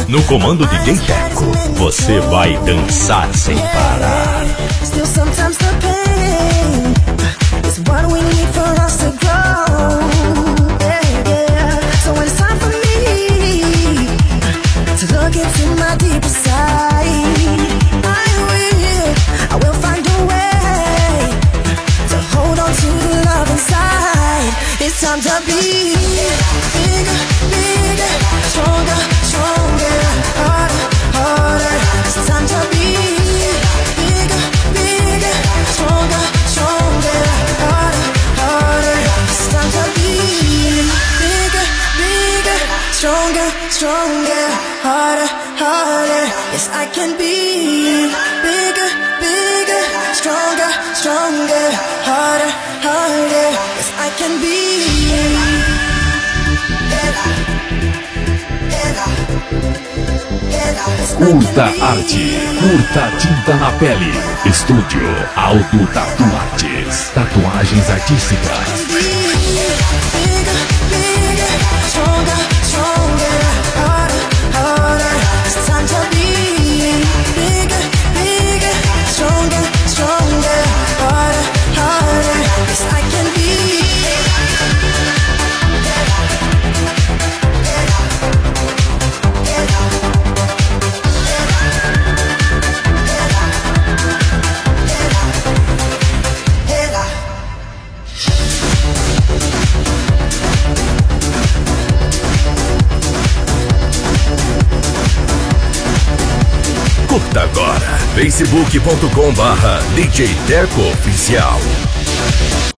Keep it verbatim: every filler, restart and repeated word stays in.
No comando D J Teco, você vai dançar sem parar. Still sometimes the pain is what we need for us to grow. Yeah, yeah. So when it's time for me to look into my deeper side, I will, I will find a way to hold on to the love inside. It's time to be bigger, bigger, stronger, stronger, harder, harder. It's time to be bigger, bigger, stronger, stronger, harder, harder. It's time to be bigger, bigger, stronger, stronger, harder, harder. Yes, I can be bigger, bigger, stronger, stronger, harder, harder. Yes, I can be. Curta arte, curta tinta na pele. Estúdio Auto Tatu Artes. Tatuagens artísticas. Curta agora, facebook ponto com barra D J Teco Oficial.